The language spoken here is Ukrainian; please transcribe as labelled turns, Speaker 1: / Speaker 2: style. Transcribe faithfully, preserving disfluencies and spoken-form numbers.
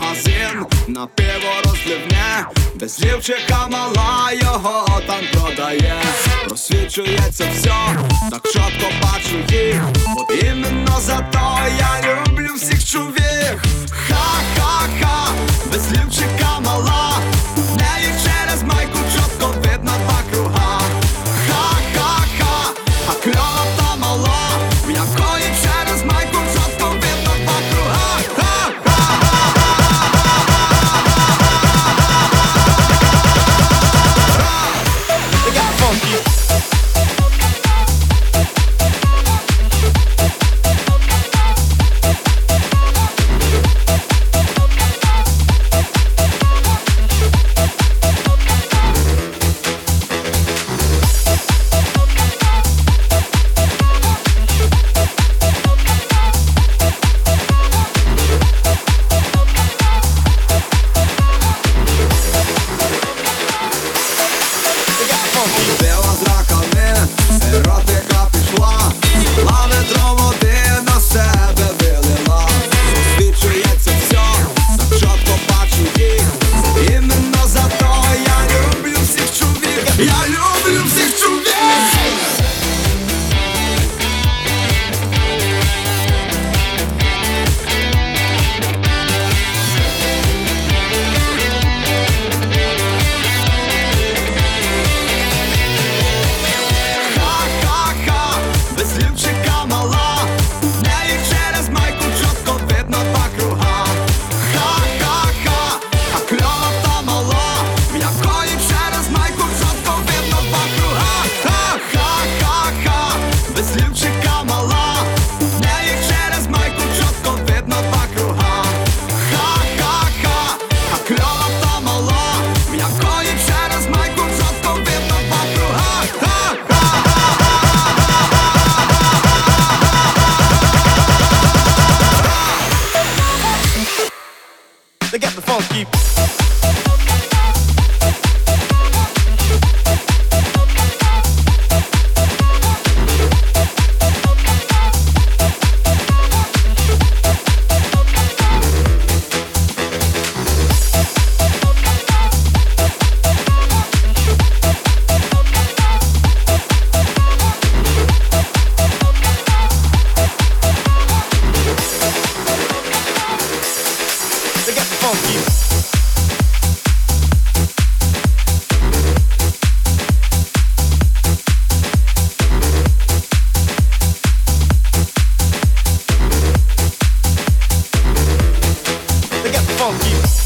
Speaker 1: магазин, на пиво розливне, без лівчика мала його там продає. Просвічується все, так чітко бачу їх, от іменно за то я люблю всіх чувіх. Ха-ха-ха, без лівчика мала, в неї через майку чітко видно два круга. Ха-ха-ха, а кльова та мала, в якої через майку чітко видно два круга.
Speaker 2: They got funky.
Speaker 1: Пила з раками, еротика пішла, лави води на себе вилила. Освічується все, так чітко бачу їх, іменно за то я люблю всіх чувіх. Я люблю всіх чувіх. Без лівчика мала, в неї через майку чітко видно два круга. Ха-ха-ха, а кльова та мала, в якої через майку чітко видно два круга. Ха-ха-ха, без лівчика мала, в неї через майку чітко видно два круга. Ха-ха-ха, а кльова та мала, в якої через майку чітко видно два круга.
Speaker 2: They got the funky. They got the funky. They got the funky.